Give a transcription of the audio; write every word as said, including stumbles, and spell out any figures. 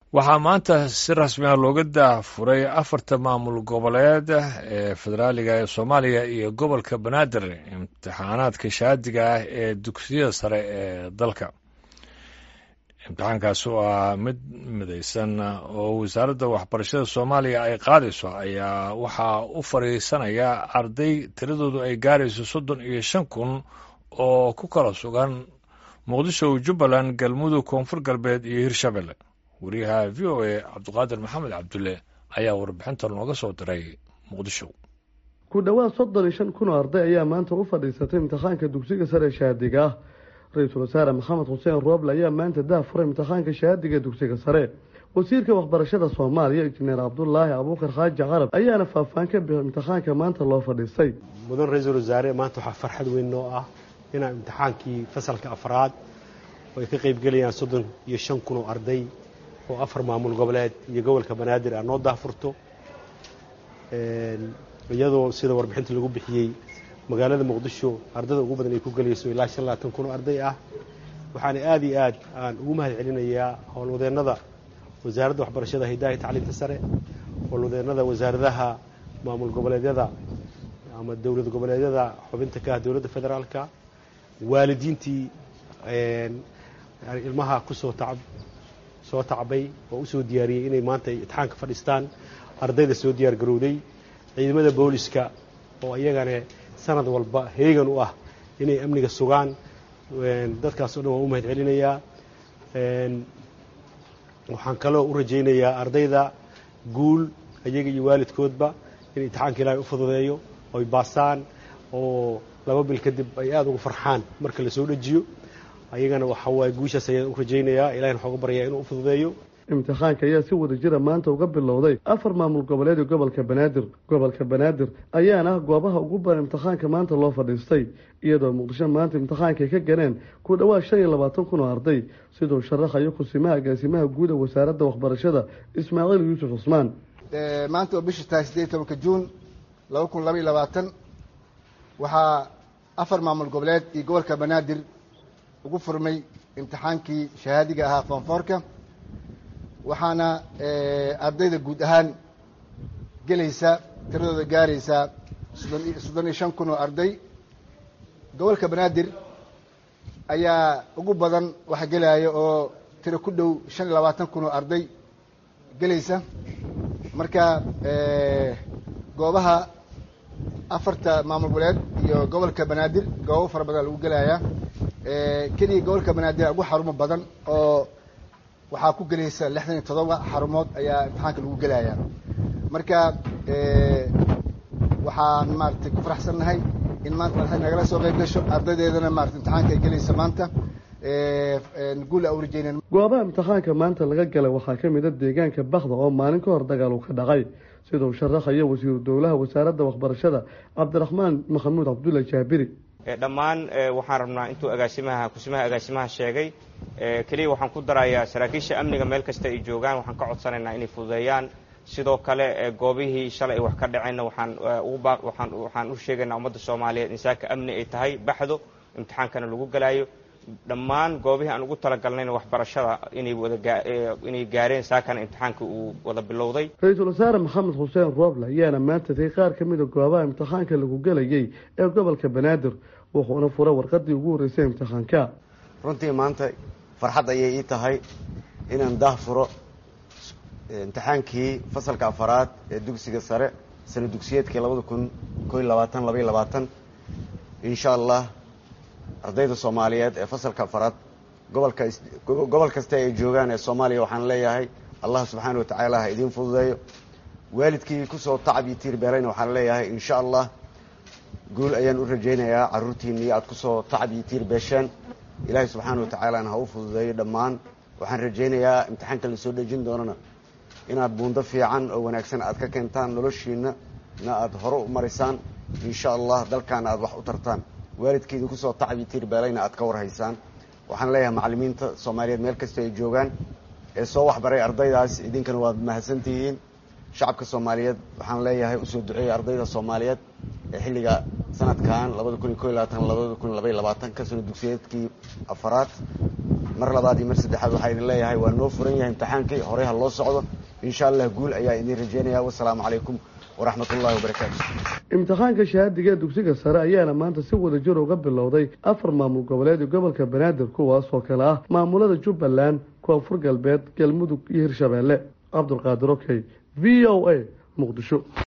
waxaa maanta si rasmi ah looga daafuray afarta maamul goboleed ee federaaliga ee soomaaliya iyo gobolka banaadir imtixaanaadka shahaadiga ah ee dugsiyada sare ee dalka. imtixaankaas oo ah mid midaysan oo wasaaradda waxbarashada soomaaliya ay qaadayso ayaa waxaa u fadhiisanaya arday tiradoodu ay gaarayso soddon iyo shan kun oo ku kala sugan muqdisho, jubbaland, galmudug, koonfur galbeed iyo hirshabelle. wariyaha v o a cabdiqaadir maxamed cabdulle ayaa warbixinta nooga soo diray muqdisho. ku dhowaad soddon iyo shan kun oo arday ayaa maanta u fadhiisatay imtixaanka dugsiga sare ee shahaadiga ah. ra-iisul wasaare maxamed xuseen rooble ayaa maanta daafuray imtixaanka shahaadiga dugsiga sare. wasiirka waxbarashada soomaaliya injineer cabdulaahi abuukar xaaji carab ayaana faahfaahin ka bixi imtixaanka maanta loo fadhiistay. mudan ra-iisul wasaare, maanta waxaa farxad weyn noo ah inaan imtixaankii fasalka afraad oo ay ka qaybgelayaan soddon iyo shan kun oo arday oo afar maamul goboleed iyo gobolka banaadir ah noo daafurto, iyadoo sida warbixinta lagu bixiyey magaalada muqdisho ardada ugu badan ay ku gelayso ilaa shan labaatan kun oo arday ah. waxaana aada iyo aad aan ugu mahad celinayaa howlwadeennada wasaaradda waxbarashada hidaha iyo tacliinta sare, howlwadeennada wasaaradaha maamul goboleedyada ama dowlad goboleedyada xubinta ka ah dowladda federaalka, waalidiintii ilmaha kusoo tacab soo tacbay oo usoo diyaariyey inay maanta imtixaanka fadhiistaan, ardayda soo diyaar garowday, ciidamada booliska oo iyagana sanad walba heegan u ah inay amniga sugaan. dadkaas oo dhan waan u mahad celinayaa. waxaan kaloo u rajaynayaa ardayda guul, iyaga iyo waalidkoodba in imtixaanka ilaahay u fududeeyo oy baasaan oo laba bil kadib ay aada ugu farxaan marka la soo dhajiyo. ayagana waxa waaye guushaas ayaan u rajaynayaa, ilahina waxaan uga baryaa inuu u fududeeyo. imtixaanka ayaa si wada jira maanta uga bilowday afar maamul goboleed iyo gobolka banaadir. gobolka banaadir ayaana ah goobaha ugu badan imtixaanka maanta loo fadhiistay, iyadoo muqdisho maanta imtixaanka ay ka galeen ku dhowaad shan iyo labaatan kun oo arday, siduu sharaxayo kusimaha agaasimaha guud ee wasaaradda waxbarashada ismaaciil yuusuf cusmaan. maanta oo bisha tahay siddeed iyo tobanka juun laba kun laba iyo labaatan waxaa afar maamul goboleed iyo gobolka banaadir ugu furmay imtixaankii shahaadiga ahaa foonfoorka, waxaana ardayda guud ahaan gelaysa tiradooda gaaraysaa soddon iyo shan kun oo arday. gobolka banaadir ayaa ugu badan waxa gelaya oo tiro ku dhow shan iyo labaatan kun oo arday gelaysa. marka goobaha afarta maamul goboleed iyo gobolka banaadir goobo fara badan lagu gelayaa. keliya gobolka banaadir ugu xarumo badan oo waxaa ku gelaysa lixdan iyo toddoba xarumood ayaa imtixaanka lagu gelayaa. marka waxaan maaragtay ku faraxsannahay in maanta madaxda nagala soo qayb gasho ardaydeedana maarata imtixaanka ay gelaysa maanta guul aan u rajeynayno. goobaha imtixaanka maanta laga galay waxaa ka mid a deegaanka bakda oo maalin ka hor dagaal uu ka dhacay, siduu sharaxayo wasiiru dowlaha wasaaradda waxbarashada cabdiraxmaan maxamuud cabdulle jaabiri. dhammaan waxaan rabnaa intuu agaasimaha kusimaha agaasimaha sheegay keliya waxaan ku darayaa saraakiisha amniga meel kasta ay joogaan waxaan ka codsanaynaa inay fududeeyaan. sidoo kale goobihii shalay ay wax ka dhaceenna waxaan waxaan waxaan u sheegaynaa ummadda soomaaliyeed in saaka amni ay tahay baxdo imtixaankana lagu galaayo. dhammaan goobihii aan ugu talagalnayna waxbarashada inay wada inay gaareen saakana imtixaanka uu wada bilowday. ra-iisul wasaare maxamed xuseen rooble ayaana maanta tay qaar ka mid a goobaha imtixaanka lagu gelayay ee gobolka banaadir, wuxuuna furay warqadii ugu horreysay imtixaanka. runtii maanta farxad ayay ii tahay inaan daahfuro imtixaankii fasalka afaraad ee dugsiga sare sano dugsiyeedkii labada kun koo iyo labaatan laba iyo labaatan. insha allah ardayda soomaaliyeed ee fasalka afaraad gobolka gobol kasta ay joogaan ee soomaaliya waxaan leeyahay allah subxaana wa tacaala ha idiin fududeeyo. waalidkii kusoo tacab iyo tiir beelayna waxaan leeyahay insha allah guul ayaan u rajaynayaa. carruurtiinii aad kusoo tacab iyo tiir beesheen ilaahay subxaana wa tacaalana ha u fududeeyo dhammaan. waxaan rajaynayaa imtixaanka la soo dhejin doonana inaad buundo fiican oo wanaagsan aad ka keentaan, noloshiina na aad hore u marisaan insha allah, dalkaana aad wax u tartaan, waalidkeedii kusoo tacab iyo tiir beelayna aad ka warhaysaan. waxaan leeyahay macallimiinta soomaaliyeed meel kasta ay joogaan ee soo waxbaray ardaydaas, idinkana waad mahadsantihiin. shacabka soomaaliyeed waxaan leeyahay usoo duceeya ardayda soomaaliyeed ee xilliga sanadkan labada kun iyo koo iyo labaatan labada kun laba iyo labaatan ka sano dugsiyeedkii afaraad mar labaad iyo mar saddexaad waxaa idin leeyahay waa noo furan yahay imtixaankii horey ha loo socdo insha allah guul ayaa idin rajeynaya wasalaamu calaykum waraxmat ullahi wabarakaatu. imtixaanka shahaadiga dugsiga sare ayaana maanta si wada jir uga bilowday afar maamul goboleed ee gobolka banaadir kuwaas oo kale ah maamulada jubbaland koonfur galbeed galmudug iyo hirshabeelle. cabdulqaadir okey v o a muqdisho.